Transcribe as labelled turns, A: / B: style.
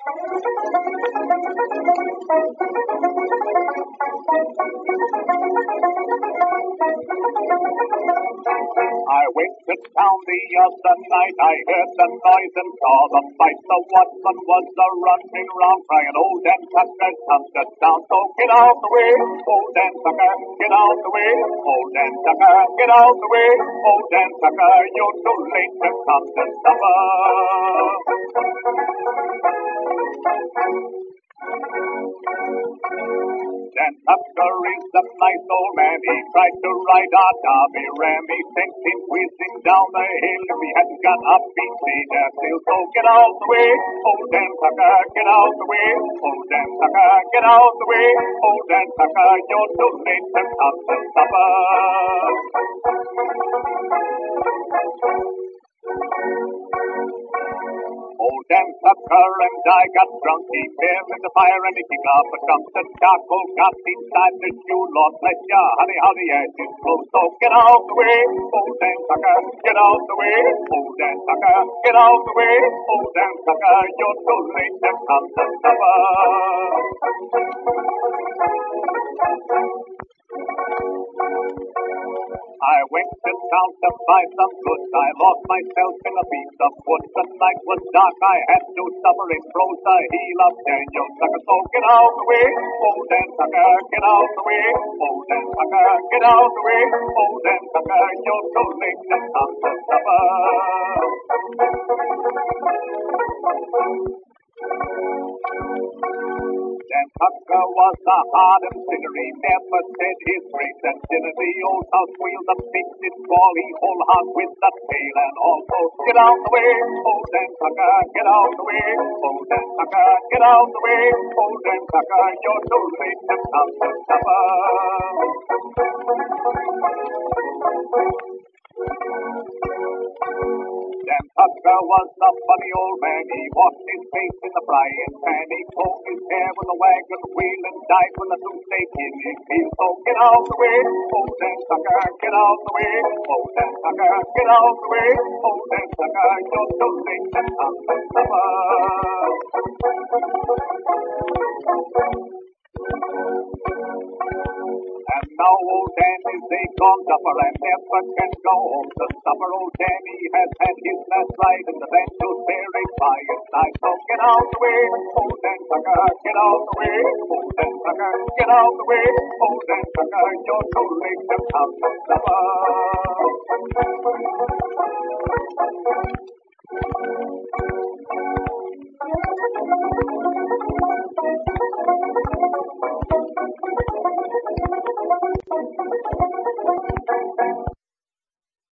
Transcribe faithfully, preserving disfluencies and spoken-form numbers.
A: I went to town the other night, I heard the noise and saw the fight. The watchman was a running round crying, "Old Dan Tucker's hunted down." So get out the way, old Dan Tucker, get out the way, old Dan Tucker, get out the way, old Dan Tucker, you're too late to come to supper. Dan Tucker is a nice old man, he tried to ride our Derby ram. He sent him whizzing down the hill, if he hadn't got up, he'd be there still. So get out the way, old Dan Tucker, get out the way, old Dan Tucker, get out the way, old Dan Tucker, you're too late to come to supper. Old Dan Tucker and I got drunk, he fell in the fire and he kicked up a dump. The charcoal got inside the shoe, Lord bless ya, honey, how the ashes flow. So get out the way, old Dan Tucker, get out the way, old Dan Tucker, get out the way, old Dan Tucker, you're too late to come to supper. I went to town to buy some goods, I lost myself in a piece of wood. The night was dark, I had to suffer, it froze the heel of Daniel Tucker. So get out the way, old Dan Tucker, get out the way, old Dan Tucker, get out the way, old Dan Tucker, you're too late to come to supper. Dan Tucker was a hardened sinner, he never said his grace and dinner. The old house wheel, the pig did fall, he whole hog with the tail and all. So get out the way, old Dan Tucker, get out the way, old Dan Tucker, get out the way, old Dan Tucker, you're too late to come to supper. Dan Tucker was a funny old man, he washed his face in the frying pan. He combed his hair with a wagon wheel and died with a toothache in his heel. So get out the way, old Dan Tucker, get out the way, old Dan Tucker, get out the way, old Dan Tucker, you're too late to come to supper. And now old Dan is a gone duffer and never can go home to supper. Old Danny has had his last ride and the band was buried by his side. So get out the way, old Dan Tucker, get out the way, old Dan Tucker, get out the way, old Dan Tucker, you're too late to come to supper.